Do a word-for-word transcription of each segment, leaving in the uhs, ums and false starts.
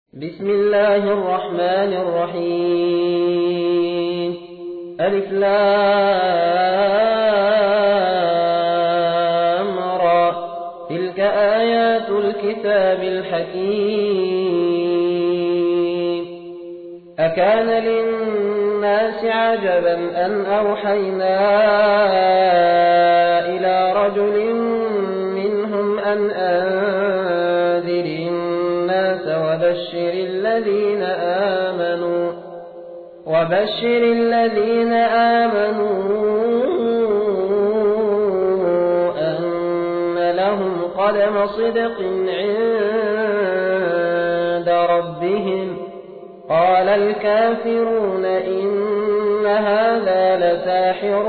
بسم الله الرحمن الرحيم. ألف لام را. تلك آيات الكتاب الحكيم. أكان للناس عجبا أن أوحينا إلى رجل منهم أن أنذر الناس وبشر الذين آمنوا وبشر الذين آمنوا أن لهم قدم صدق عند ربهم. قال الكافرون إن هذا لساحر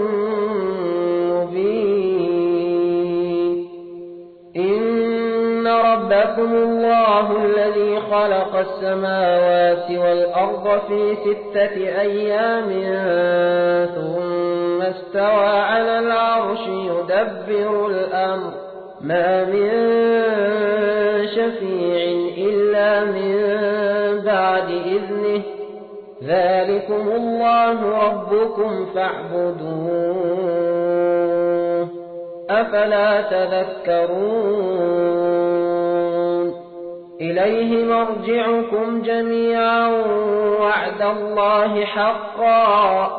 مبين. إن ربكم الله الذي خلق السماوات والأرض في ستة أيام ثم استوى على العرش يدبر الأمر ما من شفيع إلا من بعد إذنه. ذلكم الله ربكم فاعبدوه أفلا تذكرون. إليه مرجعكم جميعا وعد الله حقا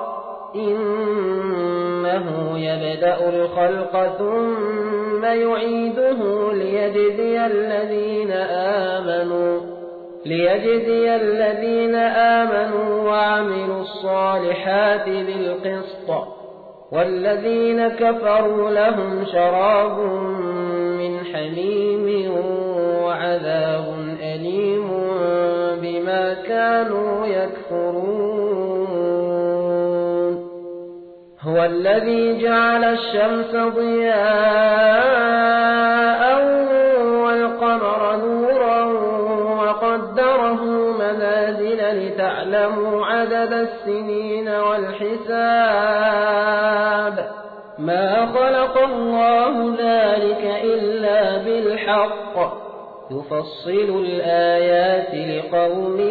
إنه يبدأ الخلق ثم يعيده ليجزي الذين آمنوا ليجزي الذين آمنوا وعملوا الصالحات بالقسط والذين كفروا لهم شراب من حميم وعذاب أليم بما كانوا يكفرون. هو الذي جعل الشمس ضياء والقمر نورا وقدره منازل لتعلموا عدد السنين والحساب. ما خلق الله ذلك إلا بالحق يفصل الآيات لقوم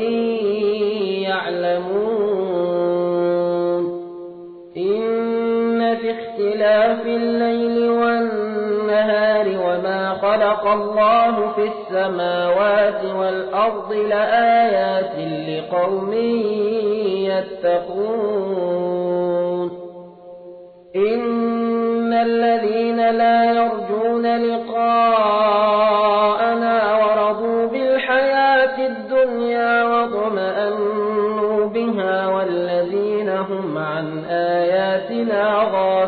يعلمون. إن في اختلاف الليل والنهار وما خلق الله في السماوات والأرض لآيات لقوم يتقون. إن الذين لا يرجون لقاءنا ورضوا بالحياة الدنيا واطمأنوا بها والذين هم عن آياتنا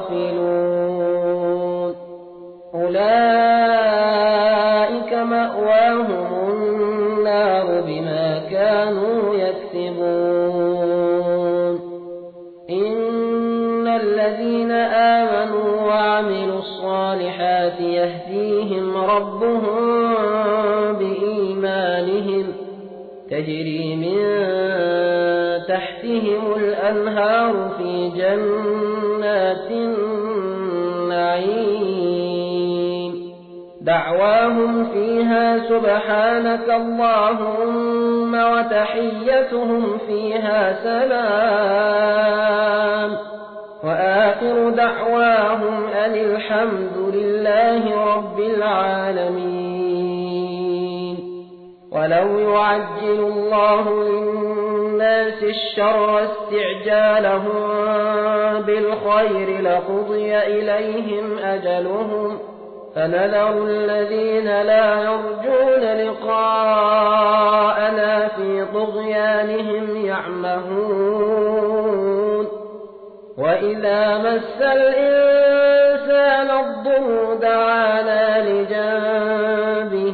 غافلون أولئك مأواهم النار بما كانوا يكسبون. إن الذين آمنوا وعملوا الصالحات يهديهم ربهم بإيمانهم تجري من تحتهم الأنهار في جنات النعيم. دعواهم فيها سبحانك اللهم وتحيتهم فيها سلام وآخر دعواهم أن الحمد لله رب العالمين. ولو يعجل الله للناس الشر استعجالهم بالخير لقضي إليهم أجلهم فنذر الذين لا يرجون لقاءنا في طغيانهم يعمهون. وإذا مس الإنسان الضر دعانا لجنبه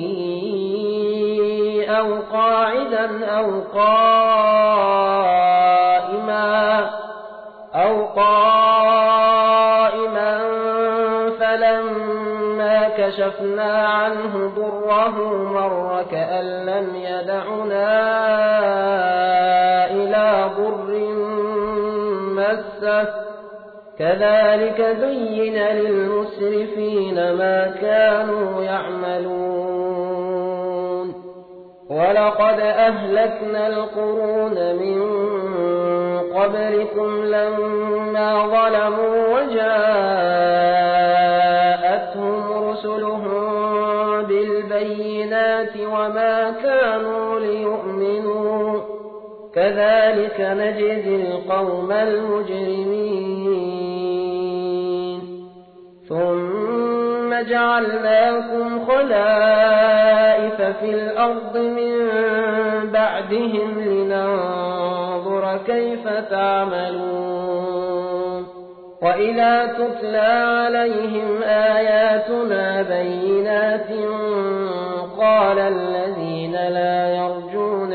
أو قاعدا أو قائما أو قائما فلما كشفنا عنه ضره مر كأن لم يدعنا إلى ضر مسه. كذلك زين للمسرفين ما كانوا يعملون. ولقد أهلكنا القرون من قبلكم لما ظلموا وجاءتهم رسلهم بالبينات وما كانوا ليؤمنوا كذلك نجزي القوم المجرمين ثم جعلناكم خلائف في الأرض من بعدهم لننظر كيف تعملون وإذا تتلى عليهم آياتنا بينات قال الذين لا يرجون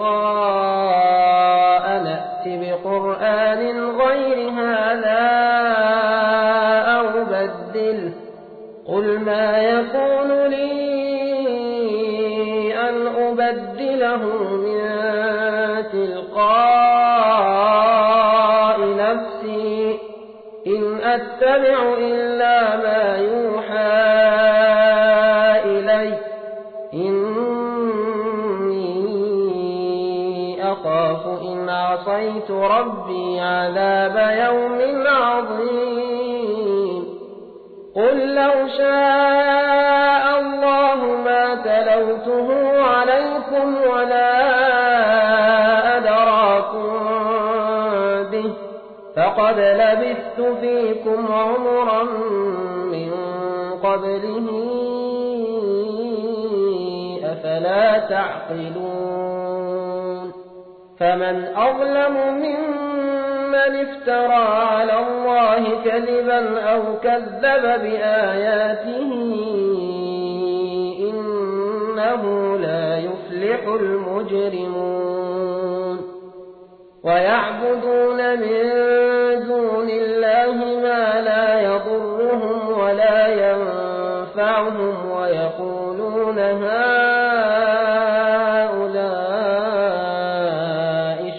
لقاء نأت بقرآن غير هذا أو بدله قل ما يكون لي أن أبدله من تلقاء نفسي إن أتبع إلا ما يوحى إلي إني أخاف إن عصيت ربي عذاب يوم عظيم قل لو شاء الله ما تلوته عليكم ولا أدراكم به فقد لبثت فيكم عمرا من قبله أفلا تعقلون فمن أظلم ممن افترى على الله كذبا أو كذب بآياته إنه لا يفلح المجرمون ويعبدون من دون الله ما لا يضرهم ولا ينفعهم ويقولون هؤلاء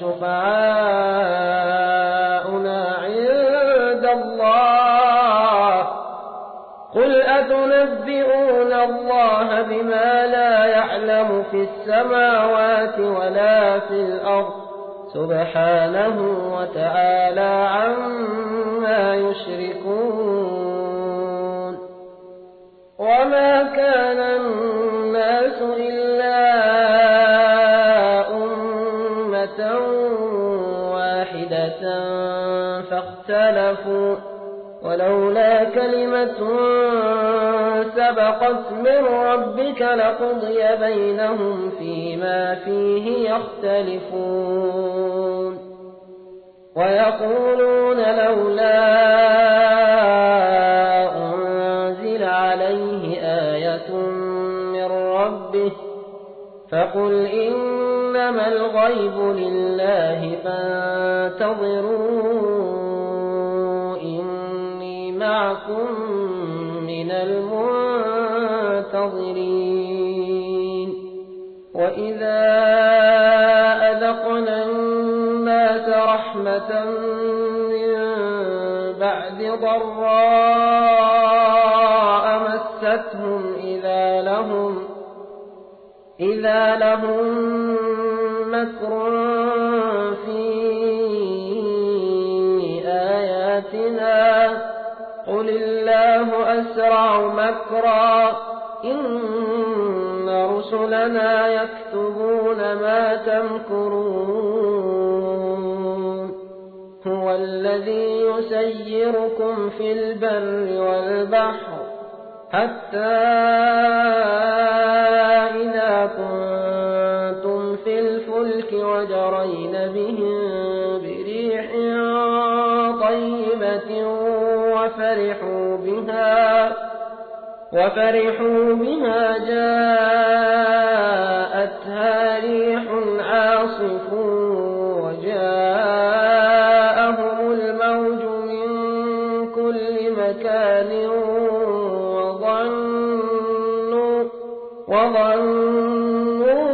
شفعاؤنا عند الله قل أتنبئون الله بما لا يعلم في السماوات ولا في الأرض سبحانه وتعالى عما يشركون وما كان الناس إلا أمة واحدة فاختلفوا ولولا كلمة سبقت من ربك لقضي بينهم فيما فيه يختلفون ويقولون لولا أنزل عليه آية من ربه فقل إنما الغيب لله فانتظروا إني معكم من المنتظرين وإذا أذقنا الناس رحمة من بعد ضراء مستهم إذا لهم إذا لهم مكر في آياتنا قل الله أسرع مكرا إن رسلنا يكتبون ما تمكرون هو الذي يسيركم في البر والبحر حتى إذا كنتم في الفلك وجرين بهم بريح طيبة وفرحوا بها وفرحوا بها جاءتها ريح عاصف وجاءهم الموج من كل مكان وظنوا وظنوا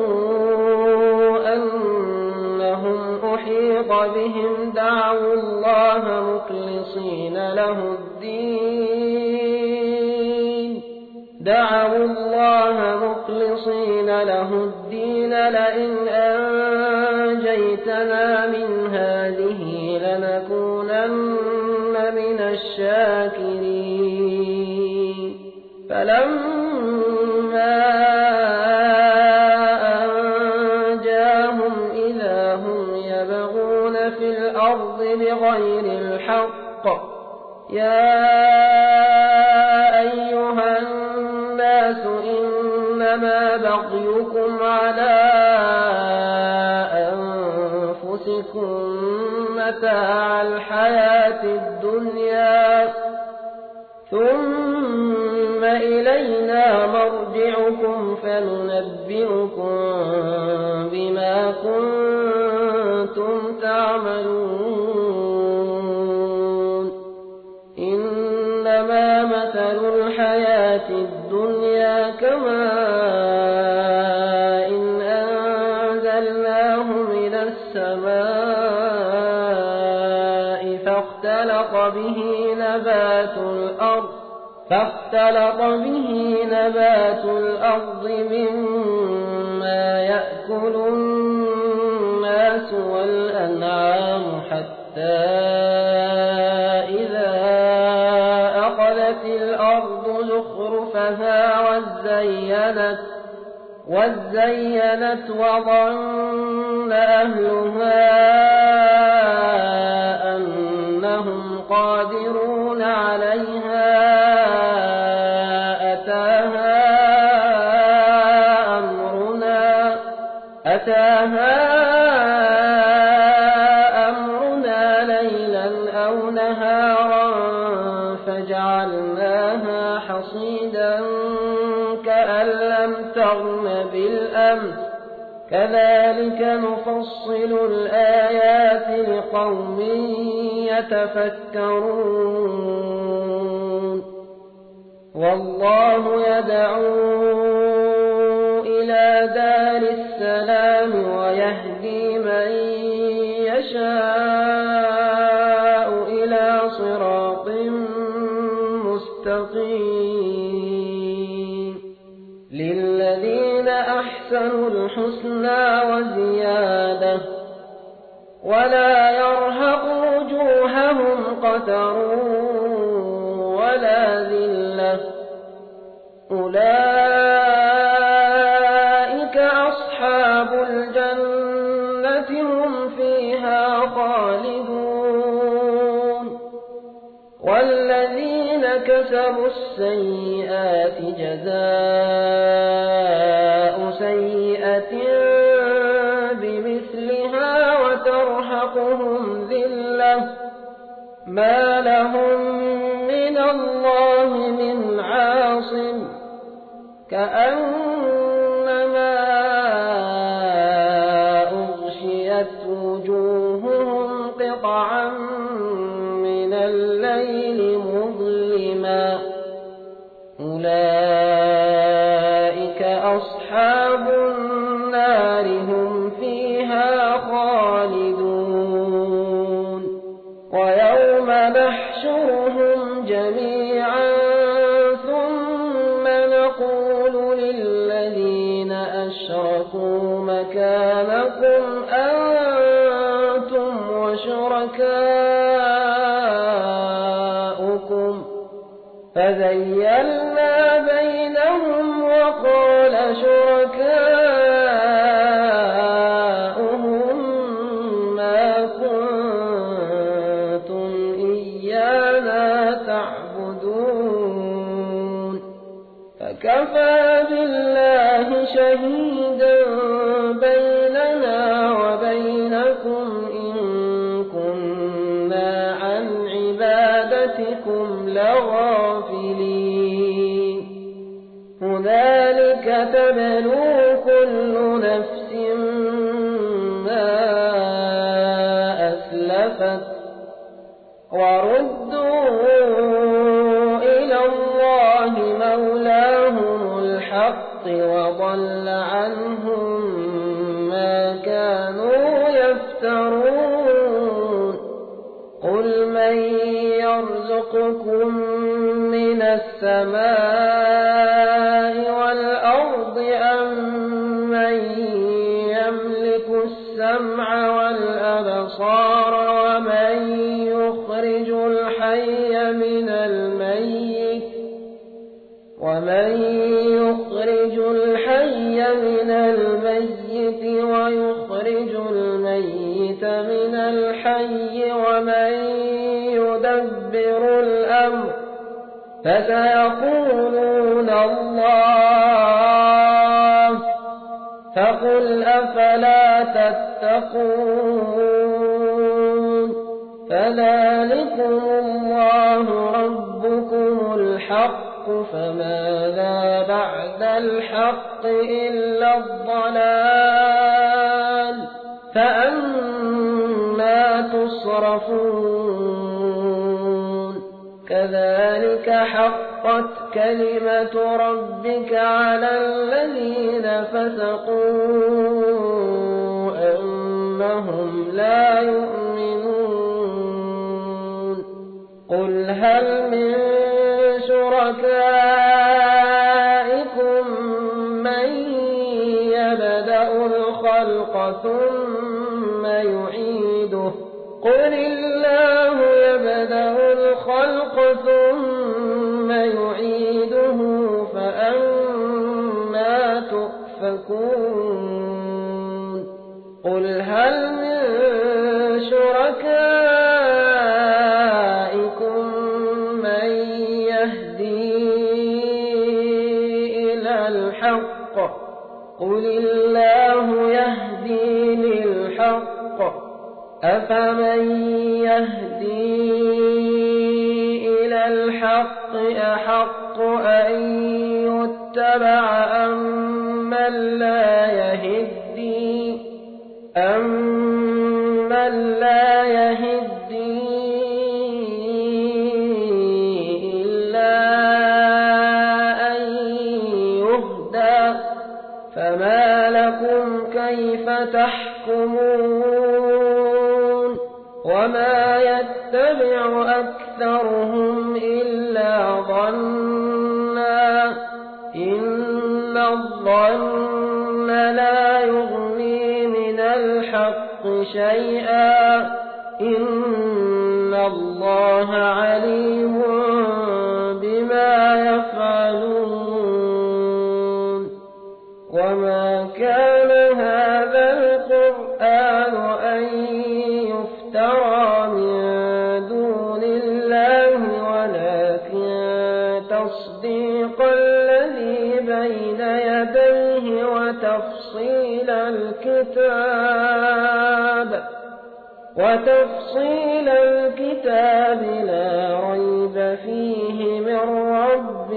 أنهم أحيط بهم دعوا الله مخلصين له الدين دعوا الله مخلصين له الدين لئن أنجيتنا من هذه لنكونن من الشاكرين فلما أنجاهم إذا هم يبغون في الأرض بغير الحق يا أيها الناس إنما بغيكم على أنفسكم متاع الحياة الدنيا ثم إلينا مرجعكم فننبئكم بما كنتم تعملون إنما مثل الحياة الدنيا كماء إن أنزلناه من السماء فاختلط به نبات الأرض فاختلط به نبات الأرض مما يأكل الناس والأنعام حتى إذا أخذت الأرض زخرفها وزينت وزينت وظن أهلها أنهم قادرون عليها أتاها أمرنا أتاها أمرنا ليلا أو نهارا فجعلناها حصيدا كأن لم تغن بالأمس كذلك نفصل الآيات لقوم يتفكرون والله يدعو إلى دار السلام ويهدي من يشاء إلى صراط مستقيم للذين أحسنوا الحسنى وزيادة ولا يرهق وجوههم قتر ولا ذلة أولئك أصحاب الجنة هم فيها خالدون والذين كسبوا السيئات جزاء سيئة بمثلها وترهقهم ذلة ما لهم من الله من عاصم كأنما أغشيت وجوههم قطعا من الليل مظلما أولئك أصحاب النار هم فيها خالدون ويوم نحشرهم جميعا ثم نقول للذين أشركوا مكانكم أنتم وشركاؤكم فزيلنا بينهم وقال شركاؤهم ما كنتم إيانا تعبدون فكفى بالله شهيدا بيننا وبينكم إن كنا عن عبادتكم لغافلين هنالك تبلو كل نفس ما أسلفت وردوا إلى الله مولاهم الحق وضل عنهم ما كانوا يفترون قل من يرزقكم من السماء السمع والأبصار ومن يخرج الحي من الميت ومن يخرج الحي من الميت ويخرج الميت من الحي ومن يدبر الأمر فسيقولون الله فقل أفلا تتقون فذلكم الله ربكم الحق فماذا بعد الحق إلا الضلال فأما تصرفون كذلك حقت كلمة ربك على الذين فسقوا أنهم لا يؤمنون قل هل من شركائكم من يبدأ الخلق ثم يعيده قل الله يبدأ الخلق ثم يعيده فأنا تؤفكون قل هل من شركائكم من يهدي إلى الحق قل الله يهدي للحق أفمن يهدي إلى الحق أحق أن يتبع أمن لا يهدي أمن لا يهدي إلا أن يهدى فما لكم كيف تحكمون وما يتبع أكثرهم إلا ظنا إن الظن لا يغني من الحق شيئا إن الله عليم بما يفعلون وما كان هذا القرآن أن يفترى من دون الله ولكن تصديق الذي بين يديه وتفصيل الكتاب وتفصيل الكتاب لا ريب فيه من رب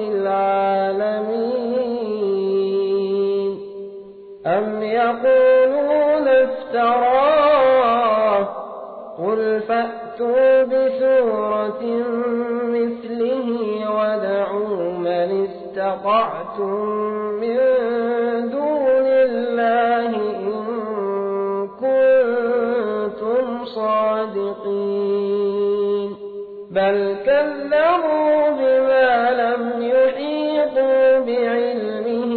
العالمين أم يقولون افتراه قل فأتوا بسورة مثله ودعوا من استطعتم من دون الله إن كنتم صادقين بل كذبوا بما لم يحيطوا بعلمه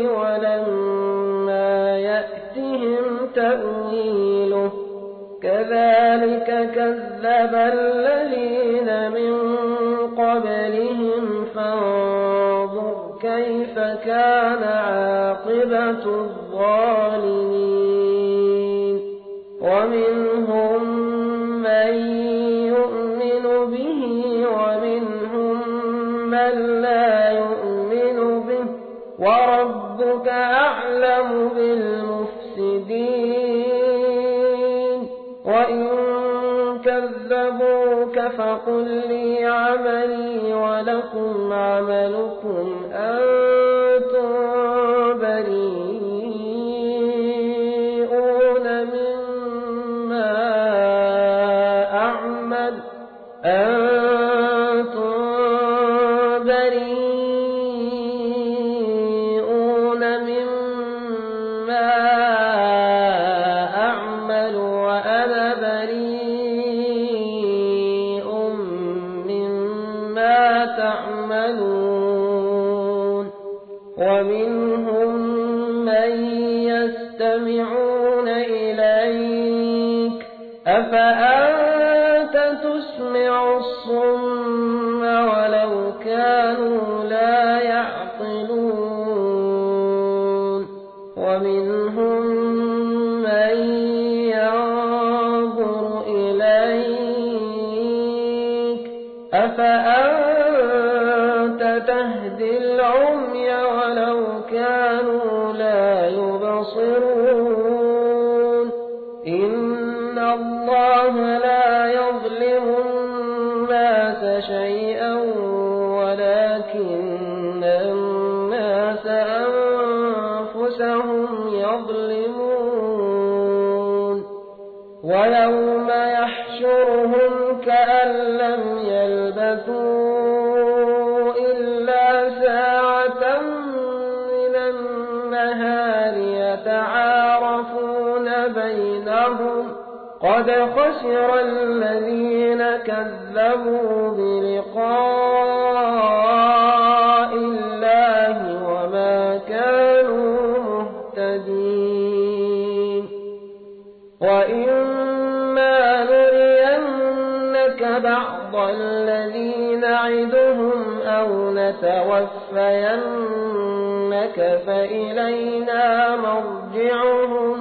ولما يأتهم تأويله كذلك كذب الذين من قبلهم فانظر كيف كان عاقبة الظالمين ومنهم من يؤمن به ومنهم من لا يؤمن به وربك أعلم بالمفسدين وإن كذبوك فقل لي عملي ولكم عملكم أنتم بريئون مما أعمل أنتم بريئون مما أعمل وأنا بريء مما تعملون ومنهم من يستمعون إليك أفأنت تسمع الصم ولو كانوا لا يعقلون ومنهم من ينظر إليك أفأنت تهدي العمي ولو كانوا لا يبصرون إن الله لا يظلم الناس شيئا ولكن الناس أنفسهم يظلمون ويوم يحشرهم كأن لم يلبثوا إلا ساعة من النهار يتعارفون بينهم قد خسر الذين كذبوا بلقاء الله وما كانوا مهتدين وإما نرينك بعض الذي نعدهم أو نتوفينك فإلينا مرجعهم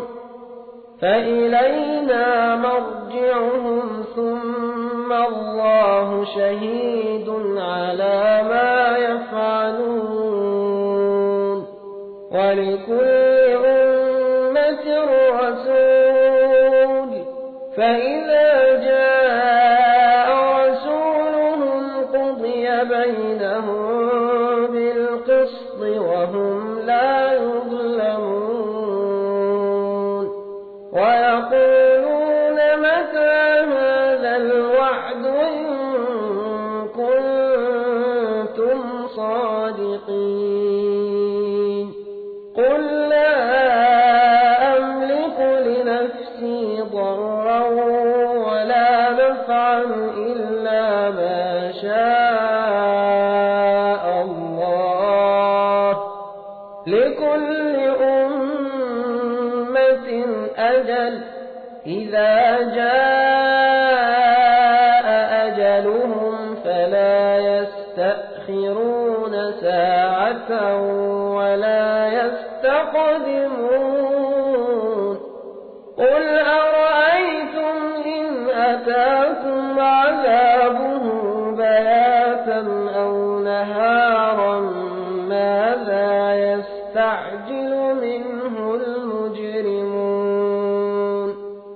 فإلينا مرجعهم ثم الله شهيد على ما يفعلون ولكل أمة رسول فإذا جاء رسولهم قضي بينهم بالقسط وهم لا يظلمون ويقولون متى هذا الوعد إن كنتم صادقين قل لا أملك لنفسي ضرا ولا نفعا إلا ما شاء الله لكل أمة أجل إذا جاء أجلهم فلا يستأخرون ساعة ولا يستقدمون قل أرأيتم إن أتاكم عذابه بياتا أو نهارا ماذا يستعجل منه المجرمون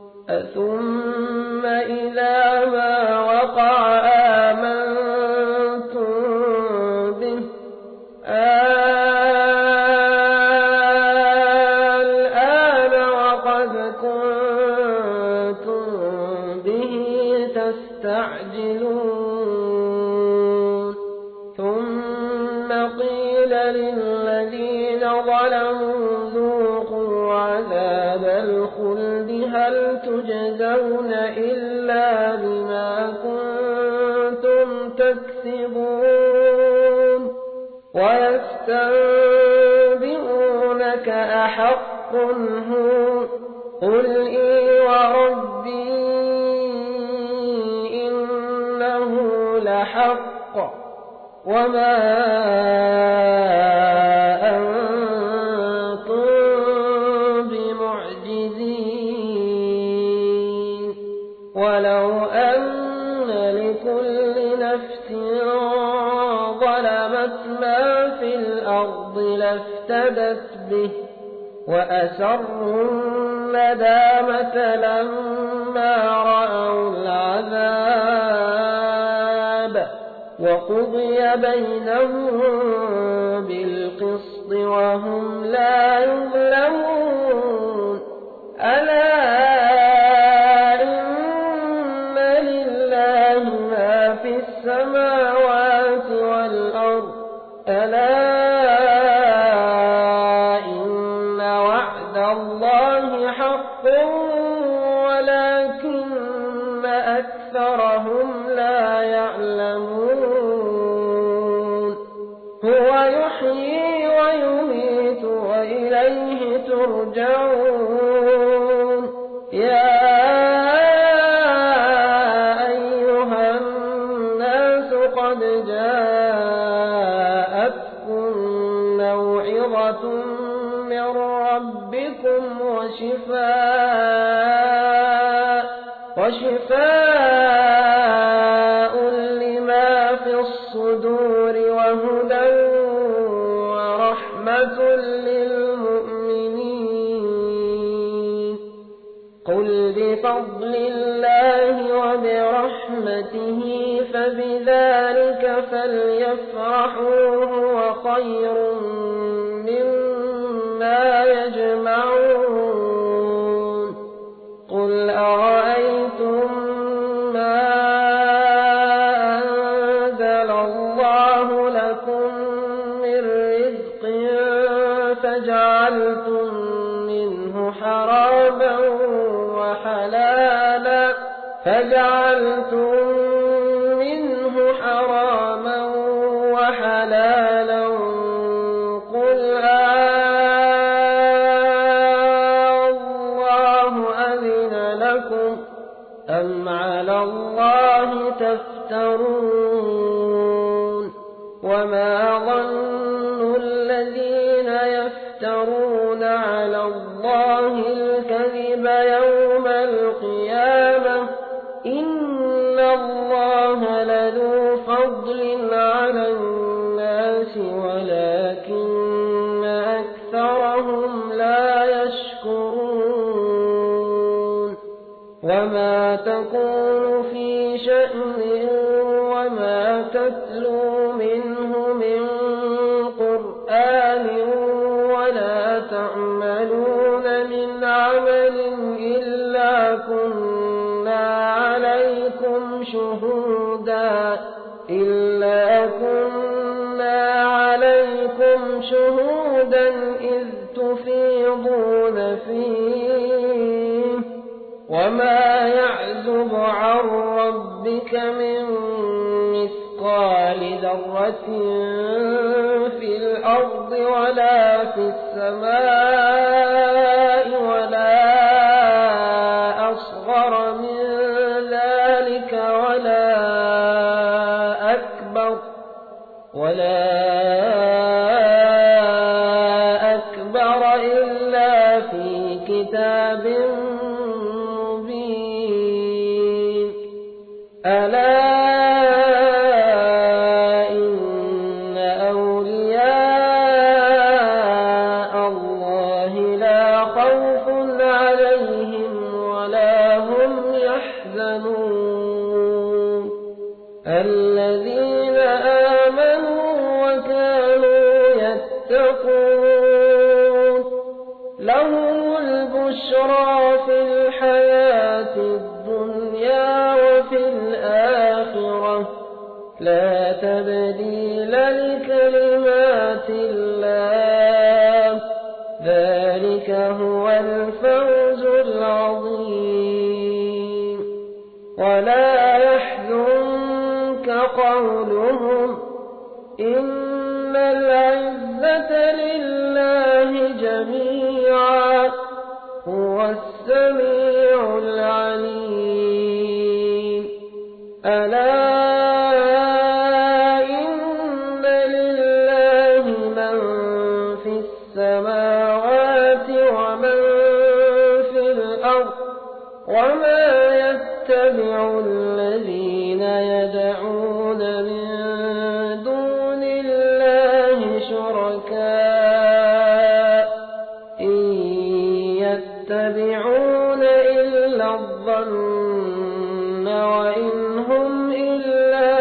أثم إذا ما وقع آمنتم به الآن وقد كنتم به تستعجلون ثم قيل للذين ظلموا ذوقوا عذاب الخلد هل تجزون إلا بما كنتم تكسبون ويستنبئونك أحق هو قل إي وربي إنه لحق وما أنتم بمعجزين ولو أن لكل نفس ظلمت ما في الأرض لافتدت به وأسروا الندامة لما رأوا العذاب وقضي بينهم بالقسط وهم لا يظلمون ألا إن لله ما في السماوات والأرض ألا إن وعد الله حق ولكن أكثرهم لا يعلمون هو يحيي ويميت وإليه ترجعون يا وشفاء وشفاء لما في الصدور وهدى ورحمة للمؤمنين. قل بفضل الله وبرحمته فبذلك فليفرحوا هو خير مما يجمعون. قل أرأيتم ما أنزل الله لكم من رزق فجعلتم منه حراما وحلالا فجعلتم منه حراما وحلالا قل الله أذن لكم أم على الله تفترون. وما ظن الذين يفترون على الله الكذب يوم القيامة إن الله لذو فضل على الناس ولكن أكثرهم لا يشكرون. وما تكون في شأن وما تتلو منه من قرآن ولا تعملون من عمل إلا كنا عليكم شهودا إلا كنا عليكم شهودا إذ تفيضون فيه. وما يعزب عن ربك من مثقال ذرة في الأرض ولا في السماء ولا أصغر من ذلك ولا أكبر ولا أكبر إلا في كتاب مبين. ألا إن أولياء الله لا خوف عليهم ولا هم يحزنون الذين آمنوا وكانوا يتقون لهم البشرى في الحياة الدنيا وفي الآخرة لا تبديل لكلمات الله ذلك هو الفوز العظيم. ولا يحزنك قولهم إن العزة لله جميعا هو السميع العليم. ألا إن لله من في السماوات ومن في الأرض وما يتبع الذين يدعون من دون الله شركاء إن يتبعون إلا الظن وإن هم إلا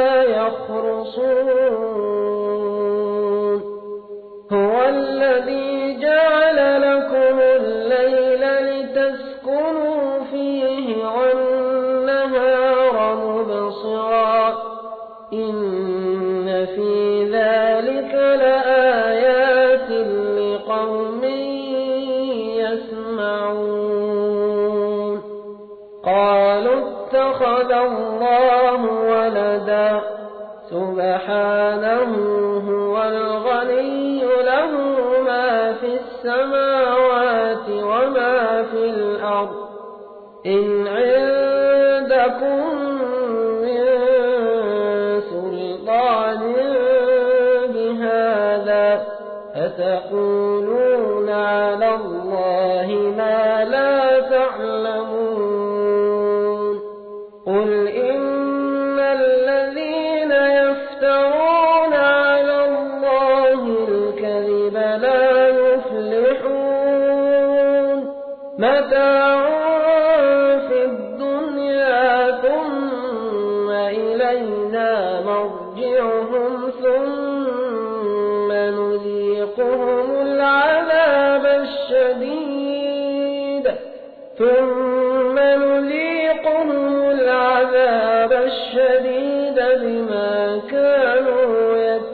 يخرصون. هو الذي جعل لكم الليل لتسكنوا فيه والنهار مبصرا إن في ذلك لآيات لقوم يسمعون. قالوا اتخذ الله ولدا سبحانه هو الغني له ما في السماوات وما في الأرض إن عندكم من سلطان بهذا أتقولون على الله ما لا تعلمون قل إن الذين يفترون على الله الكذب لا يفلحون متاع في الدنيا ثم إلينا مرجعهم ثم نذيقهم العذاب الشديد ثم نذيقهم العذاب الشديد بما كانوا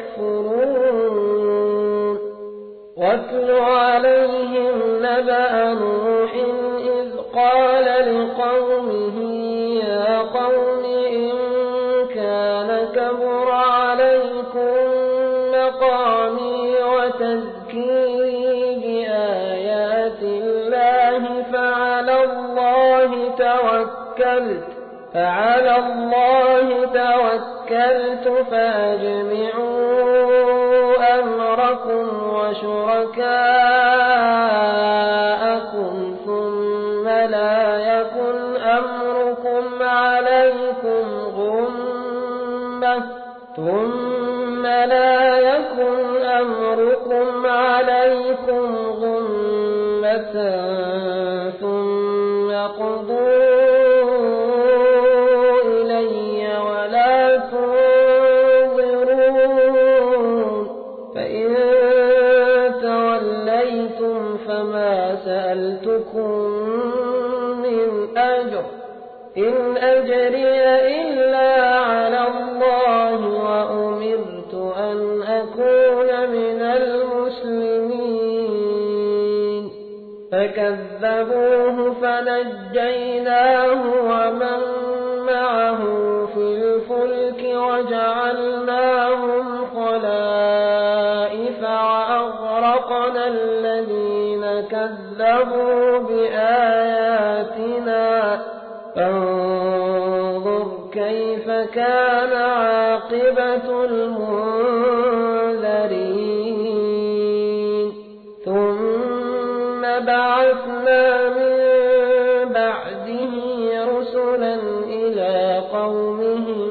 يكفرون واتل عليهم نبأ نوح إذ قال لقومه يا قوم إن كان كبر عليكم مقامي وتذكيري بآيات الله فعلى الله توكلت فعلى الله توكلت فأجمعوا أمركم وشركاءكم ثم لا يكن أمركم عليكم غمة ثم لا يكن أمركم عليكم غمة ثم قضوا إلي ولا تنظرون فإن توليتم فما سألتكم من أجر إن أجري إلا على الله وأمرت أن أكون من المسلمين فكذبوه فنجيناه ومن معه في الفلك وجعلناهم خلائف وأغرقنا الذين كذبوا بآياتنا فانظر كيف كان عاقبة المنذرين ثم بعثنا من بعده رسلا إلى قومهم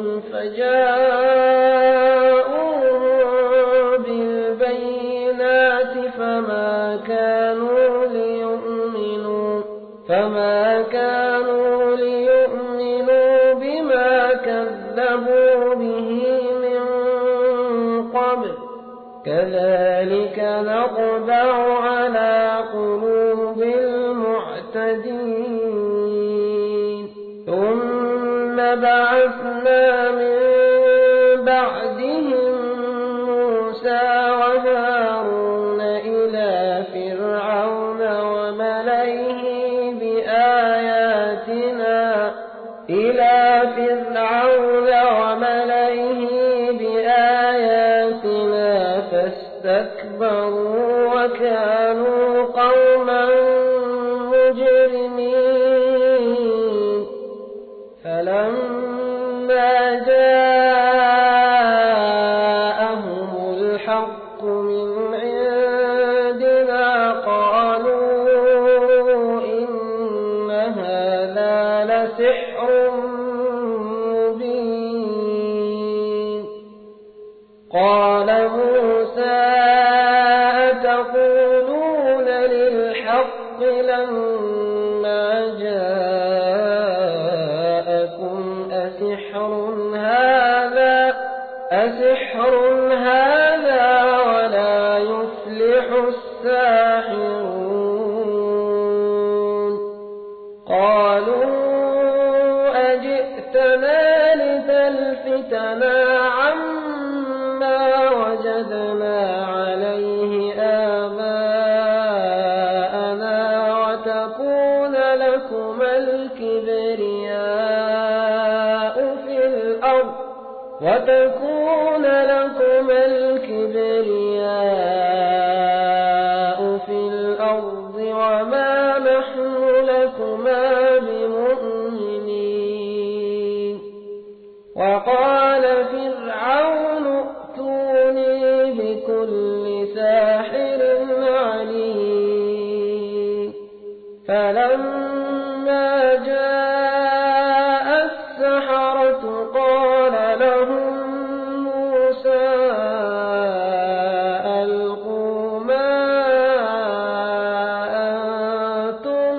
فجاءوا بالبينات فما كانوا ليؤمنوا فما كانوا ليؤمنوا بما كذبوا به من قبل كذلك نطبع على قلوب المعتدين ثم بعثنا من بعدهم موسى وهارون إلى فرعون وملئه بآياتنا إلى فرعون وملئه بآياتنا فاستكبروا وكانوا قوما مجرمين فلما جاءهم الحق من عندنا قالوا إن هذا لسحر مبين قال موسى أتقولون للحق لما جاءكم أسحر هذا أسحر هذا ولا يفلح الساحرون قالوا أجئتنا لتلفتنا عما وجدنا عليه آباءنا وتكون لكما الكبرياء في الأرض وتكون لكما الكبرياء في الأرض وما نحن لكما بمؤمنين وقال فرعون ائتوني بكل ساحر عليم فلما فلما جاء السحرة قال لهم موسى ألقوا ما أنتم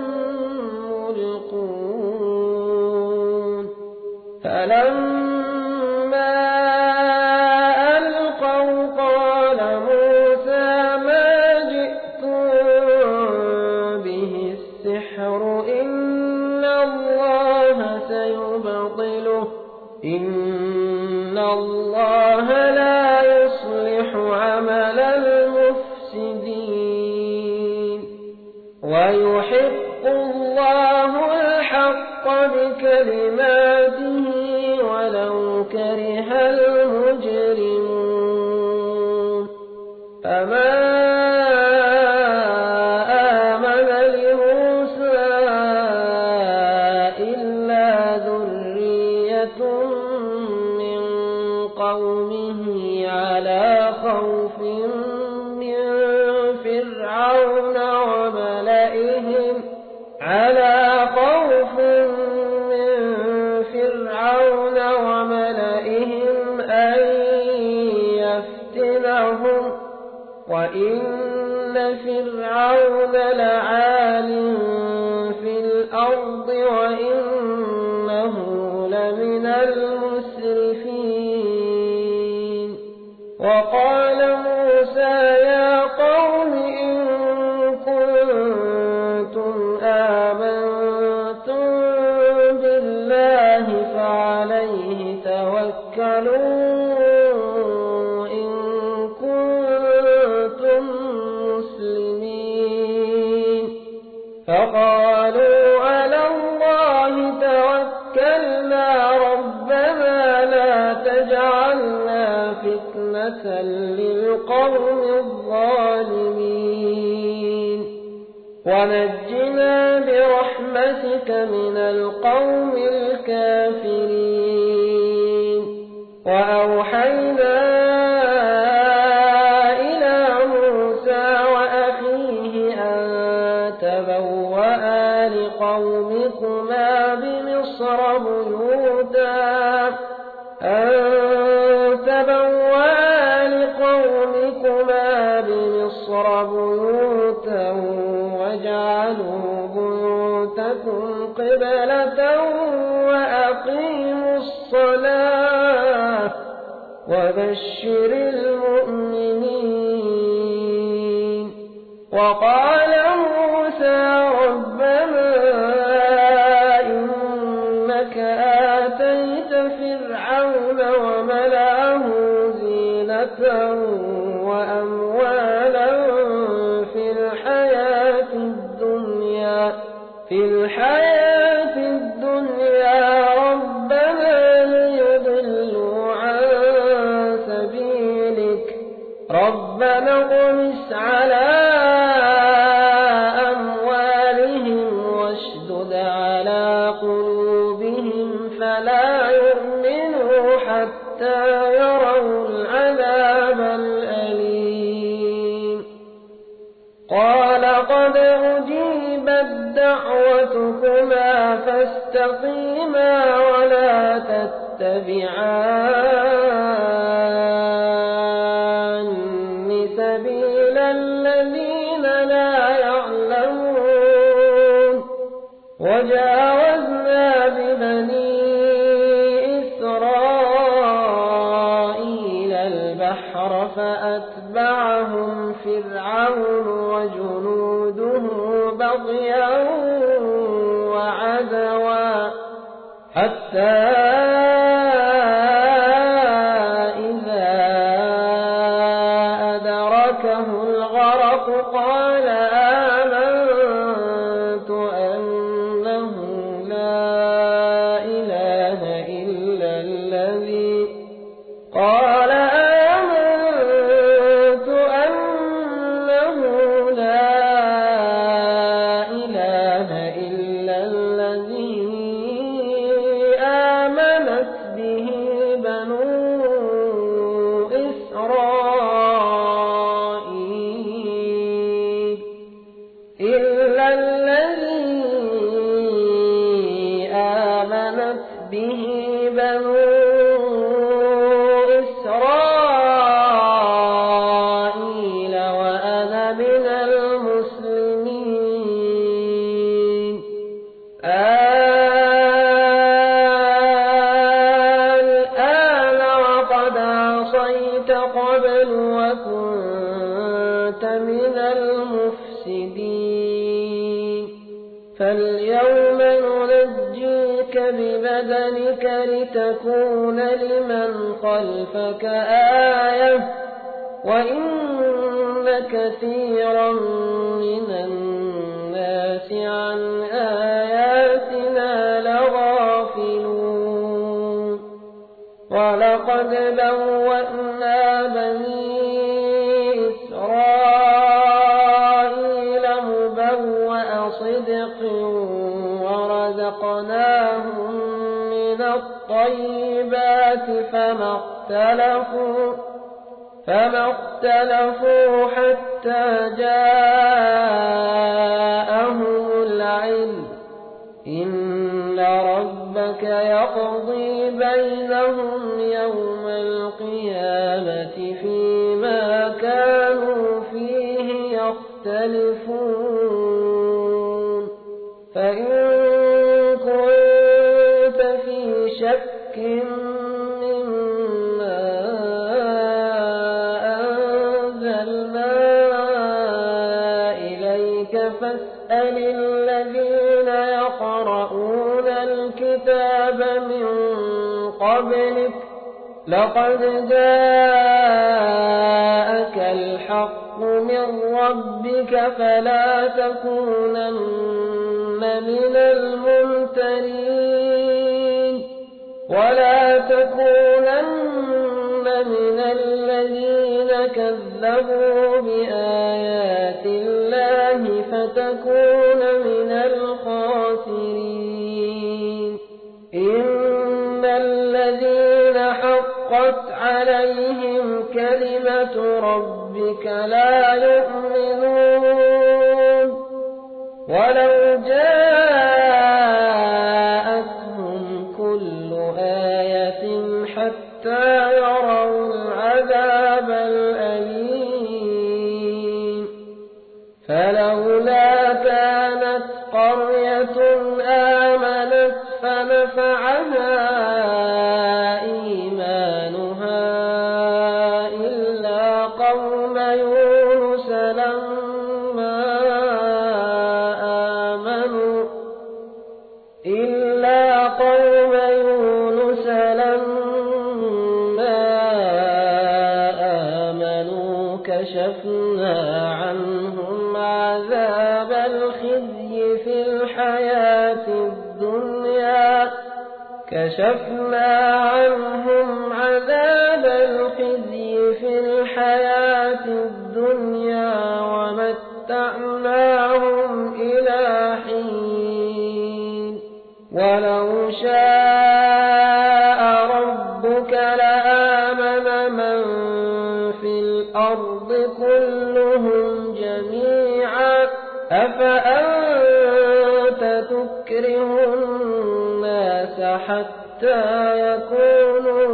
ملقون فلما ألقوا قال موسى ما جئتم به السحر إن الله سيبطله إن الله لا يصلح عمل المفسدين ويحق الله الحق بكلماته ولو كره المجرمون فما آمن لموسى إلا ذرية من قومه على خوف من فرعون وملئهم على خوف من فرعون وملئهم أن يفتنهم وإن فرعون لعال في الأرض وإنه لمن المسرفين وقال موسى يا قوم إن كنتم آمنتم بالله فعليه توكلوا إن كنتم مسلمين فقالوا على الله توكلنا ربنا لا تجعلنا فتنة للقوم الظالمين ونجنا برحمتك من القوم الكافرين وأوحينا إلى موسى وأخيه أن تبوأ لقومكما بمصر بيوتا أن تبوأ لقومكما بمصر بيوتا واجعلوا بيوتكم قبلة وأقيموا الصلاة وبشر المؤمنين وقال موسى ربنا إنك آتيت فرعون وملأه زينة وأموالا في الحياة الدنيا في الحياة الدنيا ربنا ليضلوا عن سبيلك ربنا اطمس على أموالهم واشدد على قلوبهم فلا يؤمنوا حتى يروا العذاب الأليم قال قد أجيبت دعوتكما فاستقيما ولا تتبعان سبيل الذين لا يعلمون وجاوزنا ببني إسرائيل البحر فأتبعهم فرعون وجنوده بغيا وعدوا حتى إذا أدركه الغرق قال آمنت أنه لا إله إلا الذي قال آمنت أنه لا إله إلا الذي آمن آمنت به بنو إسرائيل وأنا من المسلمين. الآن وقد عصيت قبل وكنت من المفسدين. فاليوم ننجيك ببدنك لتكون لمن خلفك آية وإن كثيرا من الناس عن آياتنا لغافلون. ولقد بوأنا بني إسرائيل مبوأ صدق ورزقناهم من الطيبات فما اختلفوا فما اختلفوا حتى جاءهم العلم. إن ربك يقضي بينهم يوم القيامة فيما كانوا فيه يختلفون. فإن كنت في شك مما أنزلنا إليك فاسأل الذين يقرؤون الكتاب من قبلك لقد جاءك الحق من ربك فلا تكونن من الممترين ولا تكونن من الذين كذبوا بآيات الله فتكون من الخاسرين. إن الذين حقت عليهم كلمة ربك لا يؤمنون ولو جاءتهم كل آية حتى يروا العذاب الأليم. فلولا كانت قرية آمنت فنفعها إيمانها إلا قوم يونس لما آمنوا إلا قوم يونس لما آمنوا كشفنا عنهم عذاب الخزي في الحياة الدنيا كشفنا عنهم عذاب الخزي في الحياة الدنيا ومتعناهم إلى حين. ولو شاء ربك لآمن من في الأرض كلهم جميعا أفأنت تكره الناس حتى يكونوا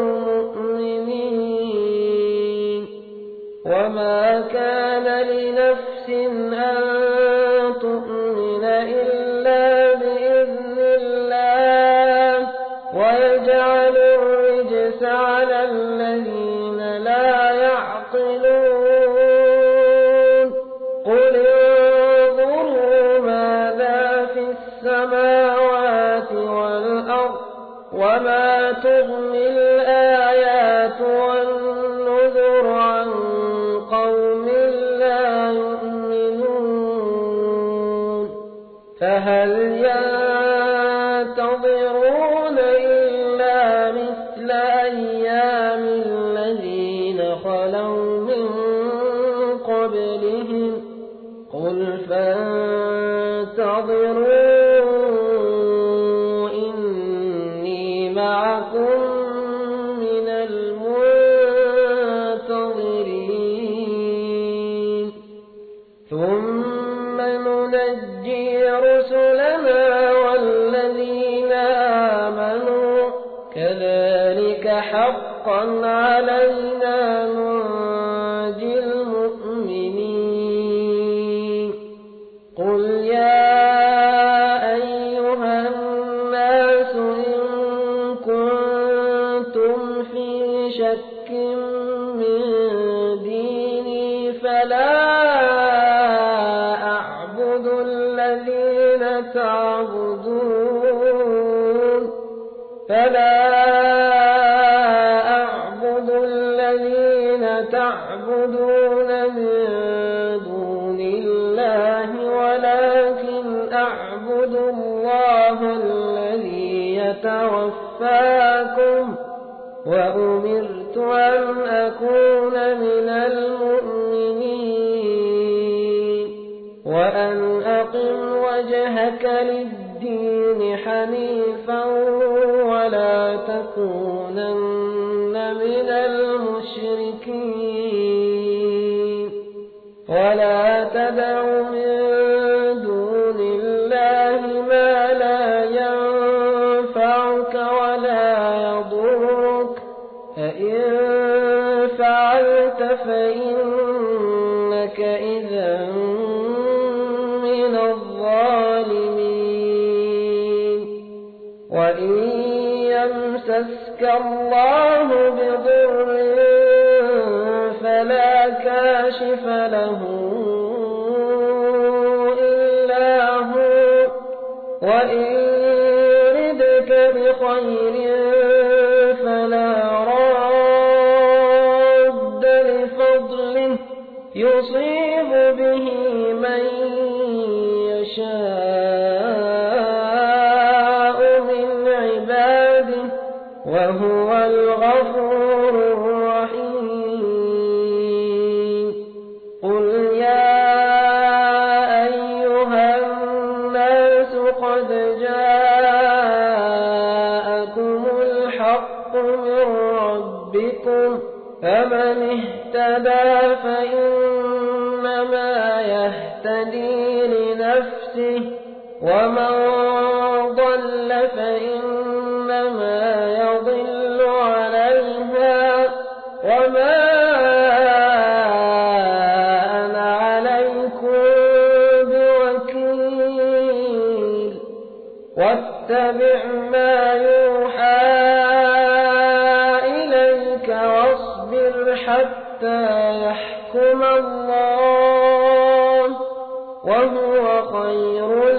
مؤمنين. وما كان لنفس أن تؤمن إلا بإذن الله ويجعل الرجس على الذين لا يعقلون. قل انظروا ماذا في السماوات والأرض وما تغني الآيات والنذر عن قوم لا يؤمنون. فهل ينتظرون إلا مثل أيام الذين خلوا من قبلهم قل فانتظروا إني معكم من المنتظرين. ثم ننجي رسلنا والذين آمنوا حقا علينا ننجي المؤمنين قل يا أيها الناس إن كنتم في شك من ديني فلا أعبد الذين تعبدون فلا أعبد الذين تعبدون من دون الله ولكن أعبد الله الذي يتوفاكم وأمرت أن أكون من المؤمنين وأن أقم وجهك للدين حنيفا ولا تكونن من المشركين ولا تدع من دون الله ما لا ينفعك ولا يضرك فإن فعلت فإنك إذا من الظالمين وإن يمسسك الله بضر فلا كاشف له إلا هو وإن يردك بخير فلا راد لفضله يصيب به من يشاء من عباده وهو الغفور الرحيم قل يا أيها الناس قد جاءكم الحق من ربكم فمن اهتدى فإنما يهتدي لنفسه ومن ضل فإنما يضل عليها وما أنا عليكم بوكيل واتبع ما يوحى إليك واصبر حتى يحكم الله وهو خير